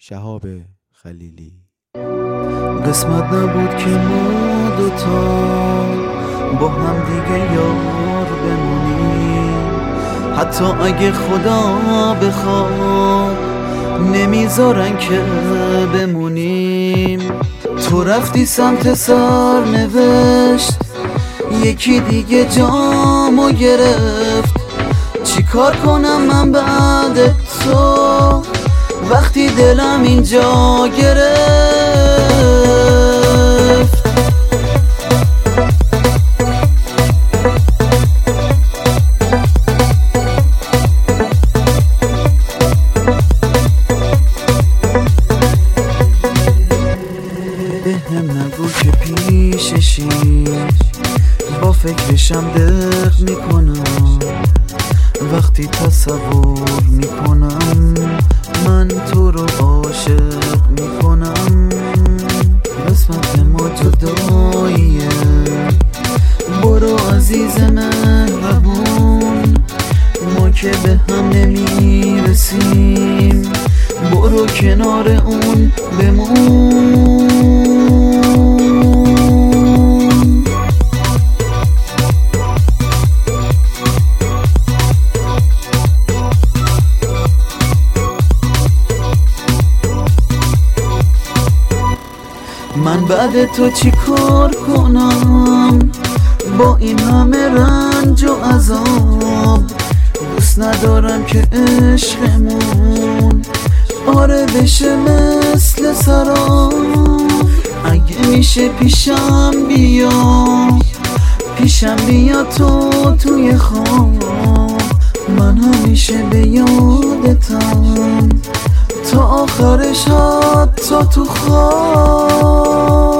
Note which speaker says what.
Speaker 1: شهاب خلیلی.
Speaker 2: قسمت نبود که ما دوتا با هم دیگه یار بمونیم، حتی اگه خدا بخواد نمیذارن که بمونیم. تو رفتی سمت سرنوشت، یکی دیگه جامو گرفت. چی کار کنم من بعد تو وقتی دلم اینجا گرفت؟ بهم نگو که پیششی، با فکرشم دق میکنم. وقتی تصور میکنم من تو رو عاشق میکنم. قسمت ما جداییه، برو عزیز مهربون، ما که به هم نمیرسیم، برو کنار اون بمون. من بعد تو چی کار کنم با این همه رنج و عذاب؟ دوست ندارم که عشقمون آره بشه مثل سراب. اگه میشه پیشم بیا تو توی خواب. من همیشه به یادتم تا آخرش، حتی تو خواب.